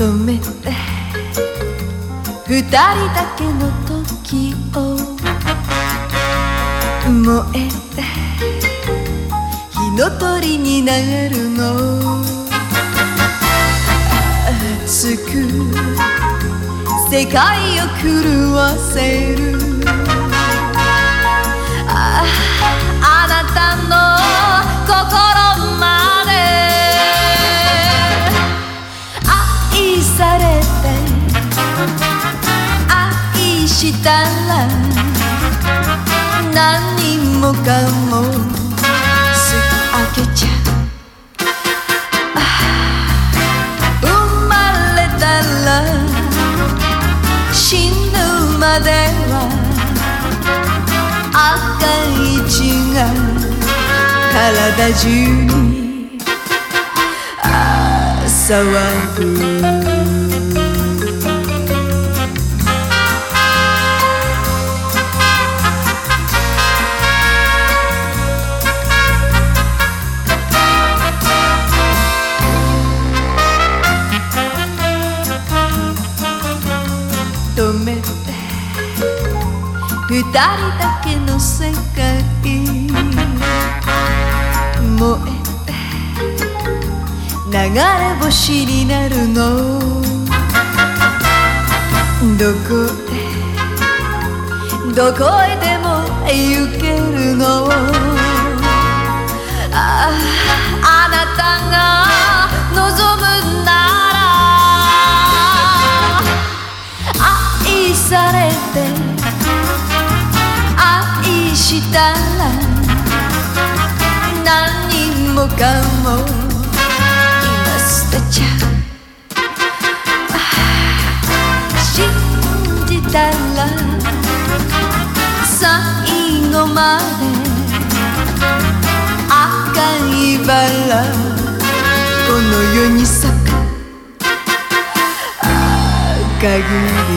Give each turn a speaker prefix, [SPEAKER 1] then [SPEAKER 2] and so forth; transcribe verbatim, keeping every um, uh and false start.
[SPEAKER 1] 止めて二人だけの時を燃えて火の鳥になるの熱く世界を狂わせるああなたの心まで愛されて愛したら何もかもすぐ開けちゃう生まれたら死ぬまでは赤い血が体中にあ騒ぐ止めて二人だけの世界燃えて流れ星になるのどこへどこへでも行けるのああ、あなたが望むな愛されて愛したら何もかも今捨てちゃう信じたら最後まで赤いバラこの世に咲く赤ぐ